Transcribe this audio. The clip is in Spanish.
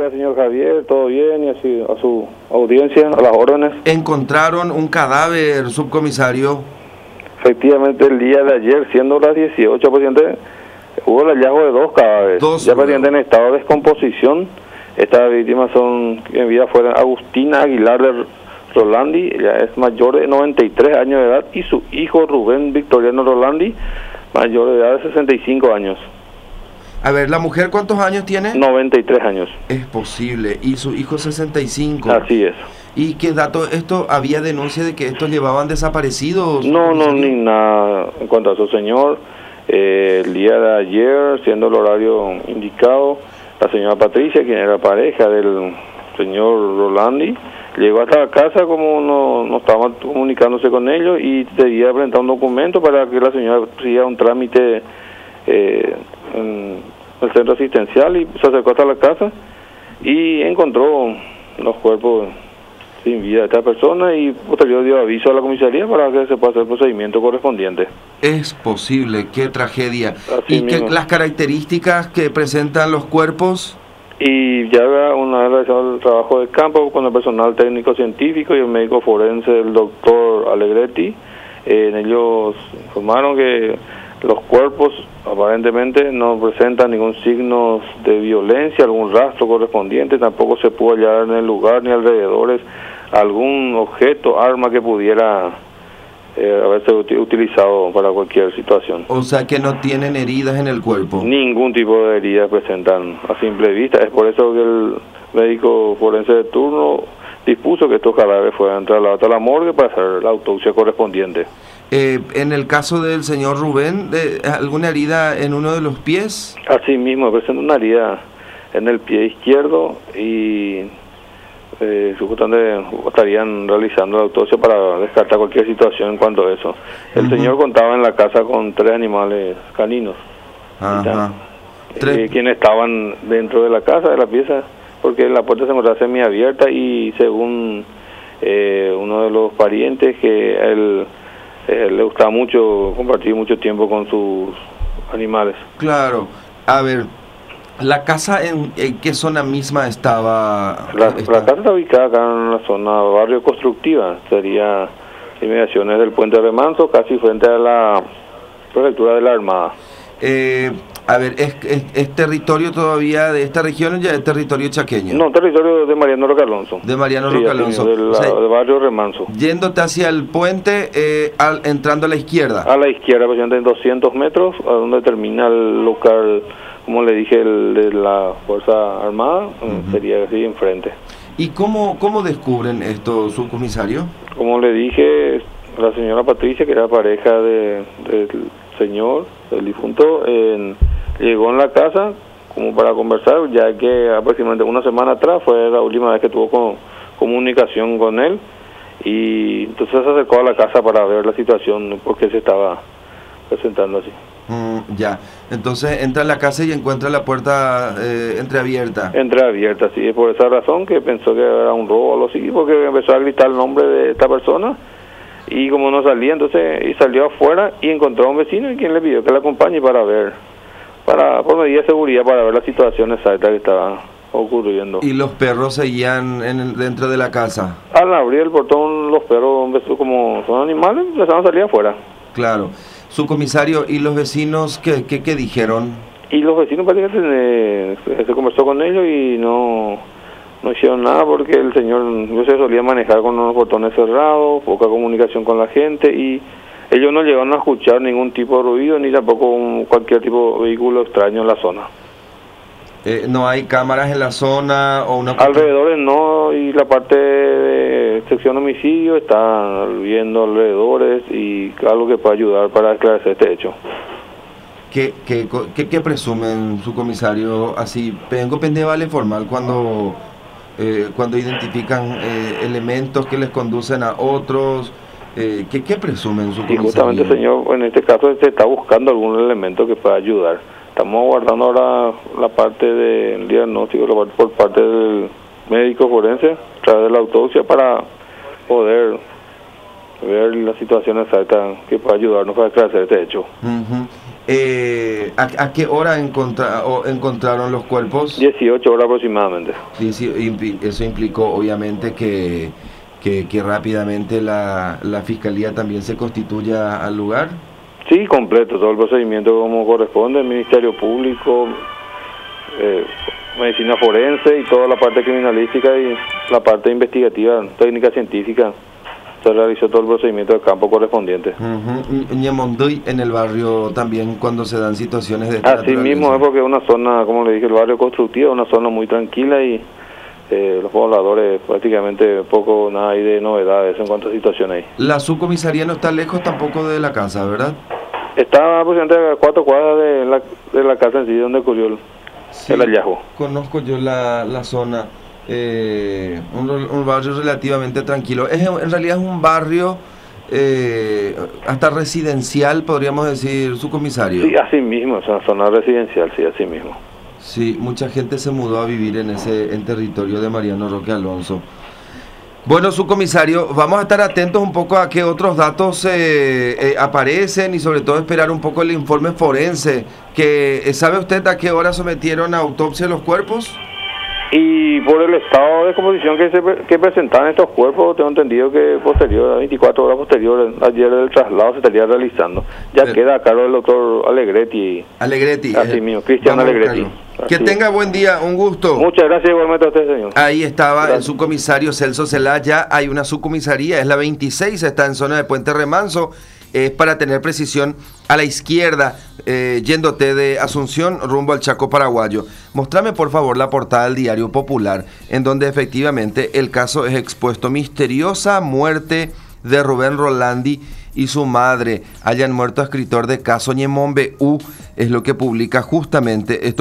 tardes, señor Javier, todo bien, y así a su audiencia, a las órdenes. Encontraron un cadáver, subcomisario. Efectivamente, el día de ayer, siendo las 18, presidente, hubo el hallazgo de dos cadáveres. Ya, presidente, en estado de descomposición. Estas víctimas son, en vida fueron Agustina Aguilar de Rolandi, ella es mayor de 93 años de edad, y su hijo Rubén Victoriano Rolandi, mayor de edad de 65 años. A ver, ¿la mujer cuántos años tiene? 93 años. Es posible. ¿Y su hijo 65? Así es. ¿Y qué dato? ¿Esto había denuncia de que estos llevaban desaparecidos? No, ni nada. En cuanto a su señor, el día de ayer, siendo el horario indicado, la señora Patricia, quien era pareja del señor Rolandi, llegó hasta la casa como no estaba comunicándose con ellos y debía presentar un documento para que la señora hiciera un trámite en el centro asistencial, y se acercó hasta la casa y encontró los cuerpos sin vida de esta persona, y posterior dio aviso a la comisaría para que se pueda hacer el procedimiento correspondiente. Es posible, qué tragedia. Así ¿Y mismo. las características que presentan los cuerpos? Y ya una vez realizado el trabajo de campo con el personal técnico científico y el médico forense, el doctor Alegretti, en ellos informaron que los cuerpos aparentemente no presentan ningún signo de violencia, algún rastro correspondiente, tampoco se pudo hallar en el lugar ni alrededores algún objeto, arma que pudiera haberse utilizado para cualquier situación. O sea que no tienen heridas en el cuerpo. Ningún tipo de heridas presentan a simple vista. Es por eso que el médico forense de turno dispuso que estos cadáveres fueran trasladados a la morgue para hacer la autopsia correspondiente. En el caso del señor Rubén, ¿alguna herida en uno de los pies? Así mismo, presenta una herida en el pie izquierdo y supuestamente estarían realizando la autopsia para descartar cualquier situación en cuanto a eso. El señor contaba en la casa con 3 animales caninos. Ajá. Quienes estaban dentro de la casa, de la pieza, porque la puerta se encontraba semiabierta y según uno de los parientes, que él le gustaba mucho compartir mucho tiempo con sus animales. Claro. A ver, ¿la casa en qué zona misma estaba? La casa está ubicada acá en la zona barrio Constructiva, sería inmediaciones del puente Remanso, casi frente a la prefectura de la Armada. A ver, ¿es territorio todavía de esta región o ya es territorio chaqueño? No, territorio de Mariano Roque Alonso. De Mariano Sí, Roque Alonso. O sea, del barrio Remanso. Yéndote hacia el puente, entrando a la izquierda. A la izquierda, aproximadamente en 200 metros, a donde termina el local, como le dije, el de la Fuerza Armada, sería así enfrente. ¿Y cómo descubren esto, subcomisario? Como le dije, la señora Patricia, que era pareja del señor, del difunto, llegó en la casa como para conversar, ya que aproximadamente una semana atrás fue la última vez que tuvo comunicación con él, y entonces se acercó a la casa para ver la situación, porque se estaba presentando así. Ya, entonces entra a la casa y encuentra la puerta entreabierta. Entreabierta, sí, es por esa razón que pensó que era un robo o algo así, porque empezó a gritar el nombre de esta persona, y como no salía, entonces y salió afuera y encontró a un vecino, y quien le pidió que la acompañe para ver, por medida de seguridad, para ver la situación exacta que estaba ocurriendo. ¿Y los perros seguían dentro de la casa? Al abrir el portón, los perros, como son animales, empezaron a salir afuera. Claro. Subcomisario, ¿y los vecinos qué dijeron? Y los vecinos prácticamente se conversó con ellos y no hicieron nada, porque el señor no se solía manejar con los portones cerrados, poca comunicación con la gente, y ellos no llegaron a escuchar ningún tipo de ruido ni tampoco cualquier tipo de vehículo extraño en la zona. ¿No hay cámaras en la zona o una... Alrededores no, y la parte de sección homicidio está viendo alrededores y algo que pueda ayudar para esclarecer este hecho. ¿Qué presumen, su comisario? Así, tengo pendiente vale formal cuando identifican elementos que les conducen a otros. ¿Qué presumen, su comisario? Y justamente, señor, en este caso se está buscando algún elemento que pueda ayudar. Estamos aguardando ahora la parte del diagnóstico por parte del médico forense a través de la autopsia para poder ver la situación exacta que pueda ayudarnos para esclarecer este hecho. ¿A qué hora encontraron los cuerpos? 18 horas aproximadamente. Eso implicó obviamente que rápidamente la Fiscalía también se constituya al lugar. Sí, completo, todo el procedimiento como corresponde, el Ministerio Público, Medicina Forense y toda la parte criminalística y la parte investigativa, técnica científica. Se realizó todo el procedimiento de campo correspondiente. Ñemondoy, en el barrio también cuando se dan situaciones de esta Así mismo es, porque es una zona, como le dije, el barrio constructivo, una zona muy tranquila y los pobladores prácticamente poco, nada hay de novedades en cuanto a situaciones ahí. La subcomisaría no está lejos tampoco de la casa, ¿verdad? Está aproximadamente a 4 cuadras de la casa en sí, donde ocurrió el hallazgo. Conozco yo la zona. Un barrio relativamente tranquilo. En realidad es un barrio hasta residencial, podríamos decir, su comisario. Sí, así mismo, es una zona residencial, sí, así mismo. Sí, mucha gente se mudó a vivir en territorio de Mariano Roque Alonso. Bueno, su comisario, vamos a estar atentos un poco a qué otros datos aparecen y sobre todo esperar un poco el informe forense. ¿Sabe usted a qué hora sometieron a autopsia los cuerpos? Y por el estado de descomposición que presentaban estos cuerpos, tengo entendido que a 24 horas posteriores, ayer el traslado se estaría realizando. Ya queda a cargo del doctor Alegretti. Así mismo, Cristian Alegretti. Que tenga buen día, un gusto. Muchas gracias igualmente a usted, señor. Ahí estaba el subcomisario Celso Celaya. Hay una subcomisaría, es la 26, está en zona de Puente Remanso. Es para tener precisión a la izquierda, yéndote de Asunción rumbo al Chaco paraguayo. Mostrame por favor la portada del Diario Popular, en donde efectivamente el caso es expuesto. Misteriosa muerte de Rubén Rolandi y su madre. Hayan muerto a escritor de caso Ñemombe U, es lo que publica justamente esto.